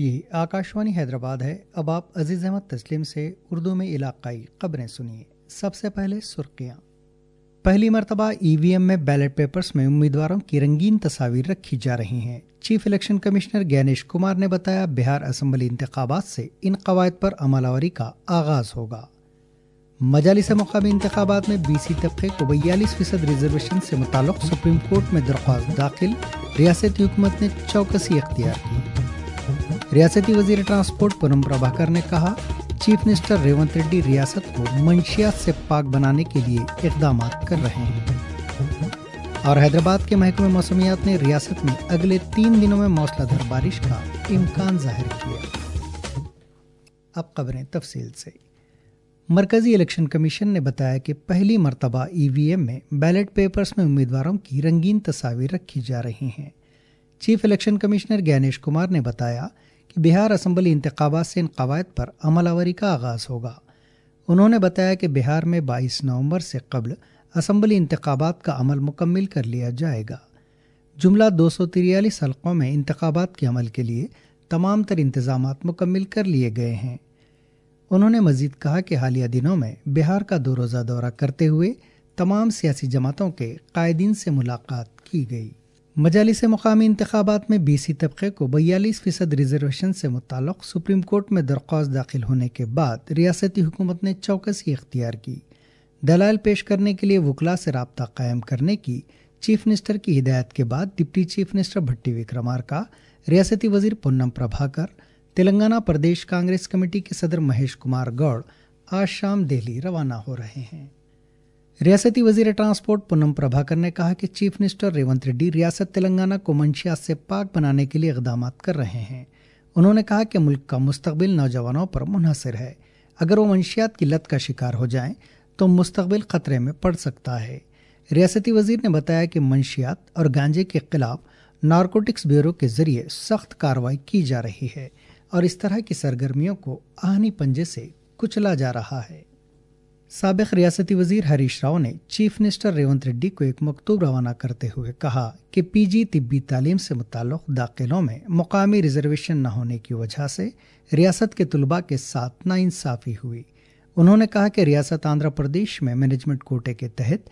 یہ آکاشوانی حیدرآباد ہے۔ اب آپ عزیز احمد تسلیم سے اردو میں علاقائی خبریں سنیے۔ سب سے پہلے سرخیاں۔ پہلی مرتبہ ای وی ایم میں بیلٹ پیپرز میں امیدواروں کی رنگین تصاویر رکھی جا رہی ہیں۔ Chief election commissioner Ganesh Kumar نے بتایا بہار اسمبلی انتخابات سے ان قواعد پر عمل آوری کا آغاز ہوگا۔ مجالس مقامی انتخابات میں بی سی طبقے کو 42% ریزرویشن سے متعلق سپریم کورٹ میں درخواست داخل، ریاستی حکومت نے چوکسی اختیار کی۔ ریاستی وزیر ٹرانسپورٹ پونم پربھاکر نے کہا چیف منسٹر ریونت ریڈی ریاست کو منشیات سے پاک بنانے کے لیے اقدامات کر رہے ہیں۔ اور حیدرآباد کے محکمہ موسمیات نے ریاست میں اگلے 3 دنوں میں موسلا دھار بارش کا امکان ظاہر کیا۔ اب خبریں تفصیل سے۔ مرکزی الیکشن کمیشن نے بتایا کہ پہلی مرتبہ ای وی ایم میں بیلٹ پیپرز میں امیدواروں کی رنگین تصاویر رکھی جا رہی ہیں۔ Chief election commissioner Ganesh Kumar نے بتایا کہ بہار اسمبلی انتخابات سے ان قواعد پر عمل آوری کا آغاز ہوگا۔ انہوں نے بتایا کہ بہار میں 22 نومبر سے قبل اسمبلی انتخابات کا عمل مکمل کر لیا جائے گا۔ جملہ 243 حلقوں میں انتخابات کے عمل کے لیے تمام تر انتظامات مکمل کر لیے گئے ہیں۔ انہوں نے مزید کہا کہ حالیہ دنوں میں بہار کا 2 روزہ دورہ کرتے ہوئے تمام سیاسی جماعتوں کے قائدین سے ملاقات کی گئی۔ مجالس مقامی انتخابات میں بی سی طبقے کو 42% ریزرویشن سے متعلق سپریم کورٹ میں درخواست داخل ہونے کے بعد ریاستی حکومت نے چوکسی اختیار کی۔ دلائل پیش کرنے کے لیے وکلاء سے رابطہ قائم کرنے کی چیف منسٹر کی ہدایت کے بعد deputy chief minister Bhatti Vikramarka, ریاستی وزیر پونم پربھاکر، تلنگانہ پردیش کانگریس کمیٹی کے صدر مہیش کمار گوڑ آج شام دہلی روانہ ہو رہے ہیں۔ ریاستی وزیر ٹرانسپورٹ پونم پربھاکر نے کہا کہ چیف منسٹر ریونت ریڈی ریاست تلنگانہ کو منشیات سے پاک بنانے کے لیے اقدامات کر رہے ہیں۔ انہوں نے کہا کہ ملک کا مستقبل نوجوانوں پر منحصر ہے۔ اگر وہ منشیات کی لت کا شکار ہو جائیں تو مستقبل خطرے میں پڑ سکتا ہے۔ ریاستی وزیر نے بتایا کہ منشیات اور گانجے کے خلاف نارکوٹکس بیورو کے ذریعے سخت کارروائی کی جا رہی ہے اور اس طرح کی سرگرمیوں کو آہنی پنجے سے کچلا جا رہا ہے۔ سابق ریاستی وزیر ہریش راؤ نے چیف منسٹر ریونت ریڈی کو ایک مکتوب روانہ کرتے ہوئے کہا کہ پی جی طبی تعلیم سے متعلق داخلوں میں مقامی ریزرویشن نہ ہونے کی وجہ سے ریاست کے طلباء کے ساتھ ناانصافی ہوئی۔ انہوں نے کہا کہ ریاست آندھرا پردیش میں مینجمنٹ کوٹے کے تحت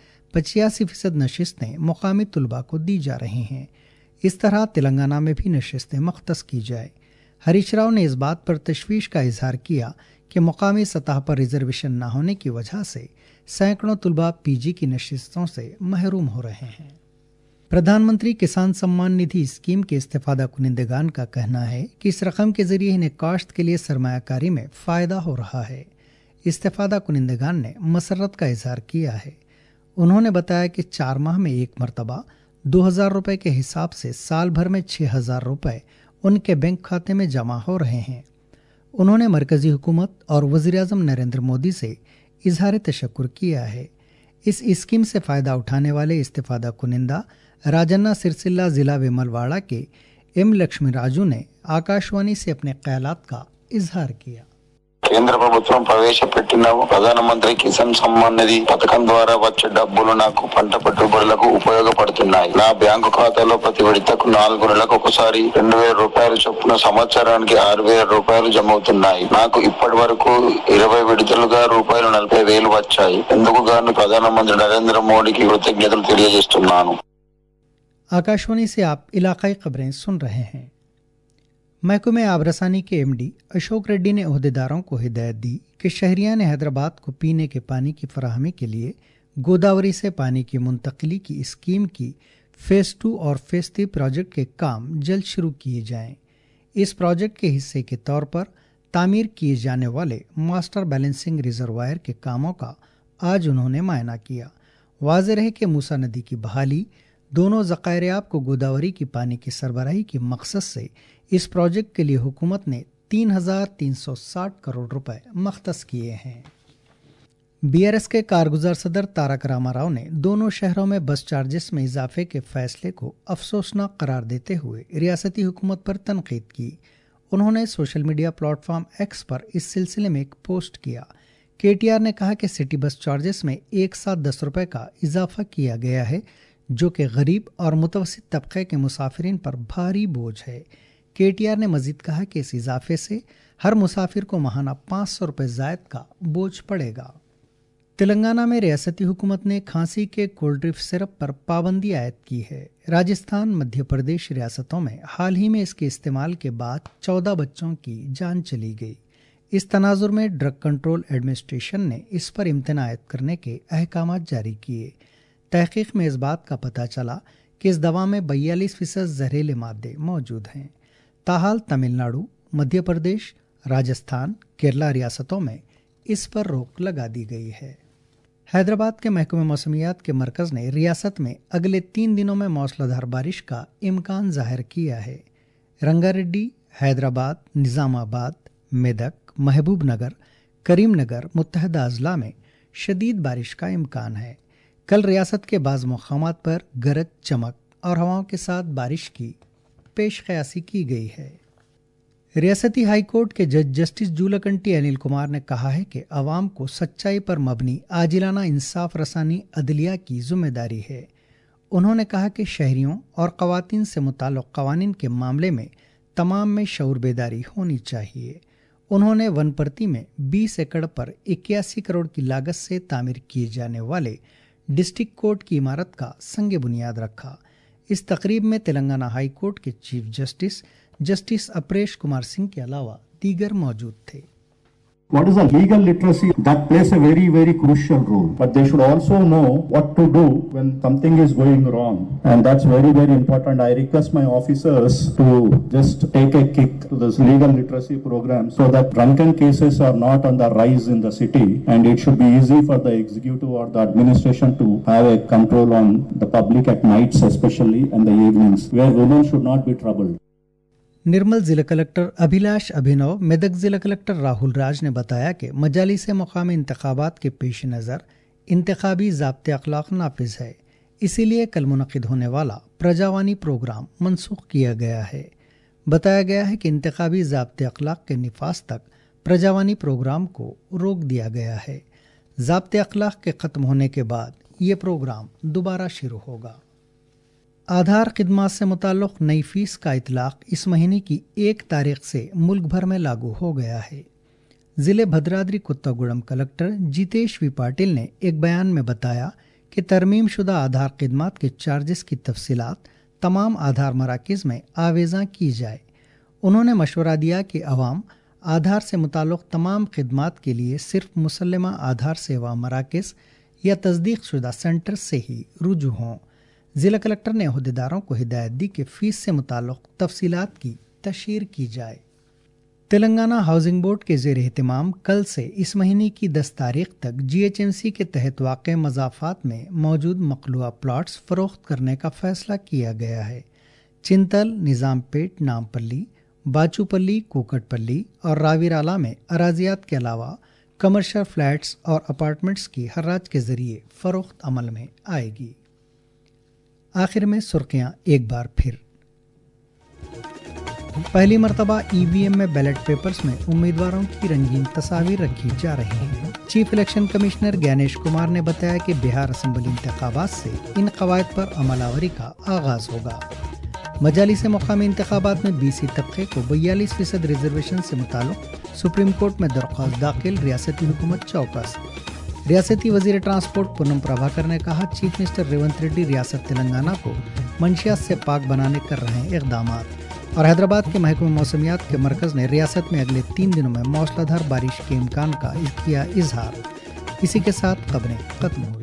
85% نشستیں مقامی طلباء کو دی جا رہی ہیں۔ اس طرح تلنگانہ میں بھی نشستیں مختص کی جائے۔ ہریش راؤ نے اس بات پر تشویش کا اظہار کیا کہ مقامی سطح پر ریزرویشن نہ ہونے کی وجہ سے سینکڑوں طلباء پی جی کی نشستوں سے محروم ہو رہے ہیں۔ پردھان منتری کسان سمان ندھی اسکیم کے استفادہ کنندگان کا کہنا ہے کہ اس رقم کے ذریعے انہیں کاشت کے لیے سرمایہ کاری میں فائدہ ہو رہا ہے۔ استفادہ کنندگان نے مسرت کا اظہار کیا ہے۔ انہوں نے بتایا کہ 4 ماہ میں ایک مرتبہ 2000 روپے کے حساب سے سال بھر میں 6000 روپے ان کے بینک کھاتے میں جمع ہو رہے ہیں۔ انہوں نے مرکزی حکومت اور وزیراعظم نریندر مودی سے اظہار تشکر کیا ہے۔ اس اسکیم سے فائدہ اٹھانے والے استفادہ کنندہ راجنا سرسلہ ضلع ویمل واڑہ کے ایم لکشمی راجو نے آکاشوانی سے اپنے خیالات کا اظہار کیا۔ కేంద్ర ప్రభుత్వం ప్రవేశపెట్టిన ప్రధానమంత్రి కిసాన్ సమ్మాన్ నిధి పథకం ద్వారా వచ్చే డబ్బులు నాకు పంట పెట్టుబడులకు ఉపయోగపడుతున్నాయి। నా బ్యాంకు ఖాతాలో ప్రతి విడతకు 4 నెలలకు ఒకసారి 2000 రూపాయలు చొప్పున సంవత్సరానికి 6000 రూపాయలు జమ అవుతున్నాయి। నాకు ఇప్పటి వరకు 20 విడతలుగా రూపాయలు 40,000 వచ్చాయి। ఇందుకు గాను ప్రధానమంత్రి నరేంద్ర మోడీకి కృతజ్ఞతలు తెలియజేస్తున్నాను। आकाशवाणी से आप इलाकाई खबरें सुन रहे हैं। महकमे आबरसानी के एमडी अशोक रेड्डी ने ओहदेदारों को हिदायत दी कि शहरियान हैदराबाद को पीने के पानी की फराहमी के लिए गोदावरी से पानी की मुंतकिली की स्कीम की फेज़ 2 और फेज़ 3 प्रोजेक्ट के काम जल्द शुरू किए जाएं। इस प्रोजेक्ट के हिस्से के तौर पर तामीर किए जाने वाले मास्टर बैलेंसिंग रिजर्वायर के कामों का आज उन्होंने मुआयना किया। वाज़ेह है कि मूसा नदी की बहाली, दोनों ज़खायर-ए-आब को गोदावरी की पानी की सरबराही की मकसद से इस प्रोजेक्ट के लिए हुकूमत ने 3360 करोड़ रुपए मख्तस किए हैं। बीआरएस के कारगुजार सदर तारक रामा राव ने दोनों शहरों में बस चार्जेस में इजाफे के फैसले को अफसोसनाक करार देते हुए रियासती हुकूमत पर तनकीद की। उन्होंने सोशल मीडिया प्लेटफॉर्म एक्स पर इस सिलसिले में एक पोस्ट किया। केटीआर ने कहा कि सिटी बस चार्जेस में एक साथ 10 रुपए का इजाफा किया गया है, जो कि गरीब और मुतवस्सित तबके के मुसाफिरीन पर भारी बोझ है। KTR نے مزید کہا کہ اس اضافے سے ہر مسافر کو ماہانہ 500 روپے زائد کا بوجھ پڑے گا۔ تلنگانہ میں ریاستی حکومت نے کھانسی کے کولڈ ڈرپ سرپ پر پابندی عائد کی ہے۔ راجستھان، مدھیہ پردیش ریاستوں میں حال ہی میں اس کے استعمال کے بعد 14 بچوں کی جان چلی گئی۔ اس تناظر میں ڈرگ کنٹرول ایڈمنسٹریشن نے اس پر امتناع عائد کرنے کے احکامات جاری کیے۔ تحقیق میں اس بات کا پتہ چلا کہ اس دوا میں 42% زہریلے مادے موجود ہیں۔ تاحال تمل ناڈو، مدھیہ پردیش، راجستھان، کیرلا ریاستوں میں اس پر روک لگا دی گئی ہے۔ حیدرآباد کے محکمہ موسمیات کے مرکز نے ریاست میں اگلے 3 دنوں میں موسلا دھار بارش کا امکان ظاہر کیا ہے۔ رنگا ریڈی، حیدرآباد، نظام آباد، میدک، محبوب نگر، کریم نگر متحدہ اضلاع میں شدید بارش کا امکان ہے۔ کل ریاست کے بعض مقامات پر گرج، چمک اور ہواؤں کے ساتھ بارش کی پیش قیاسی کی گئی ہے۔ ریاستی ہائی کورٹ کے جج جسٹس جولکنٹی انل کمار نے کہا ہے کہ عوام کو سچائی پر مبنی عاجلانہ انصاف رسانی عدلیہ کی ذمہ داری ہے۔ انہوں نے کہا کہ شہریوں اور خواتین سے متعلق قوانین کے معاملے میں تمام میں شعور بیداری ہونی چاہیے۔ انہوں نے ونپرتی میں 20 ایکڑ پر 81 کروڑ کی لاگت سے تعمیر کیے جانے والے ڈسٹرکٹ کورٹ کی عمارت کا سنگ بنیاد رکھا۔ اس تقریب میں تلنگانہ ہائی کورٹ کے چیف جسٹس اپریش کمار سنگھ کے علاوہ دیگر موجود تھے۔ What is a legal literacy? That plays a very, very crucial role. But they should also know what to do when something is going wrong. And that's very, very important. I request my officers to just take a kick to this legal literacy program so that drunken cases are not on the rise in the city. And it should be easy for the executive or the administration to have a control on the public at nights especially and the evenings where women should not be troubled. نرمل ضلع collector Abhilash Abhinav, Medak ضلع collector Rahul راج نے بتایا کہ مجالس مقامی انتخابات کے پیش نظر انتخابی ضابطۂ اخلاق نافذ ہے، اسی لیے کل منعقد ہونے والا پرجاوانی پروگرام منسوخ کیا گیا ہے۔ بتایا گیا ہے کہ انتخابی ضابطۂ اخلاق کے نفاذ تک پرجاوانی پروگرام کو روک دیا گیا ہے۔ ضابطۂ اخلاق کے ختم ہونے کے بعد یہ پروگرام دوبارہ شروع ہوگا۔ آدھار خدمات سے متعلق نئی فیس کا اطلاق اس مہینے کی 1 تاریخ سے ملک بھر میں لاگو ہو گیا ہے۔ ضلع بھدرادری کتاگوڑم کلکٹر جیتیش وی پاٹل نے ایک بیان میں بتایا کہ ترمیم شدہ آدھار خدمات کے چارجز کی تفصیلات تمام آدھار مراکز میں آویزاں کی جائے۔ انہوں نے مشورہ دیا کہ عوام آدھار سے متعلق تمام خدمات کے لیے صرف مسلمہ آدھار سیوا مراکز یا تصدیق شدہ سینٹر سے ہی رجوع ہوں۔ ضلع کلکٹر نے عہدیداروں کو ہدایت دی کہ فیس سے متعلق تفصیلات کی تشہیر کی جائے۔ تلنگانہ ہاؤسنگ بورڈ کے زیر اہتمام کل سے اس مہینے کی 10 تاریخ تک GHMC کے تحت واقع مضافات میں موجود مقلوعہ پلاٹس فروخت کرنے کا فیصلہ کیا گیا ہے۔ چنتل، نظام پیٹ، نامپلی، باچو پلی، کوکٹ پلی اور راویرالہ میں اراضیات کے علاوہ کمرشل فلیٹس اور اپارٹمنٹس کی حراج کے ذریعے فروخت عمل میں آئے گی۔ آخر میں سرخیاں ایک بار پھر۔ پہلی مرتبہ EVM میں بیلٹ پیپرز میں امیدواروں کی رنگین تصاویر رکھی جا رہی ہیں۔ Chief election commissioner Ganesh Kumar نے بتایا کہ بہار اسمبلی انتخابات سے ان قواعد پر عمل آوری کا آغاز ہوگا۔ مجالس مقامی انتخابات میں BC طبقے کو 42% ریزرویشن سے متعلق سپریم کورٹ میں درخواست داخل، ریاستی حکومت چوکس۔ ریاستی وزیر ٹرانسپورٹ پونم پربھاکر نے کہا چیف منسٹر ریونت ریڈی ریاست تلنگانہ کو منشیات سے پاک بنانے کر رہے ہیں اقدامات۔ اور حیدرآباد کے محکمہ موسمیات کے مرکز نے ریاست میں اگلے 3 دنوں میں موسلا دھار بارش کے امکان کا کیا اظہار۔ اسی کے ساتھ خبریں ختم ہوئی۔